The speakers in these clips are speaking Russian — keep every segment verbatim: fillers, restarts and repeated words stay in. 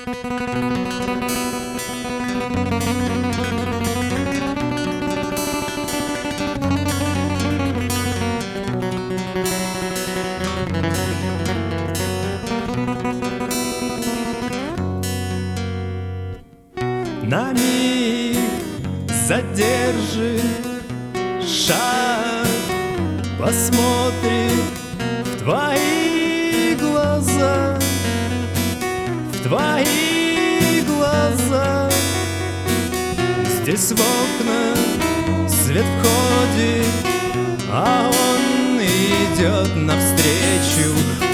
На миг задержи шаг, посмотрим в твои глаза, в твои глаза. Здесь в окна свет входит, а он идет навстречу.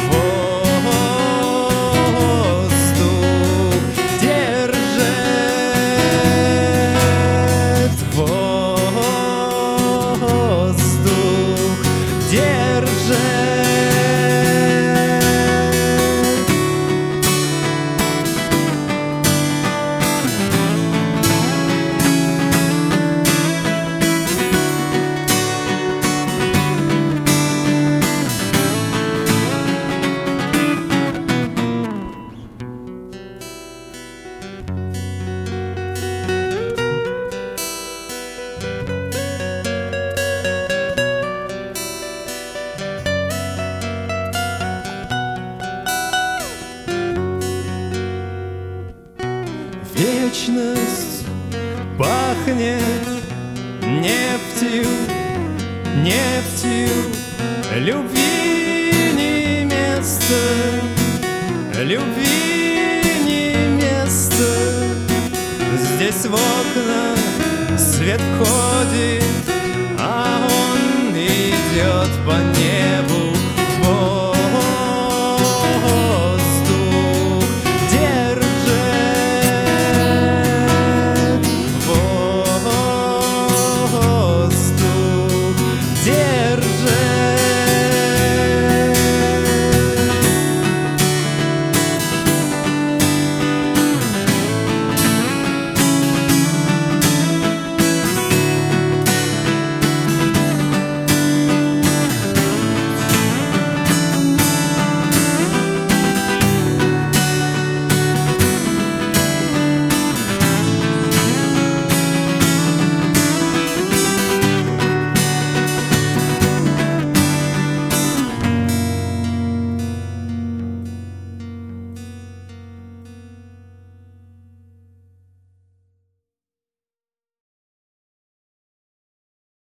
Вечность пахнет нефтью, нефтью. Любви не место, любви не место. Здесь в окна свет входит, а он идет по небу.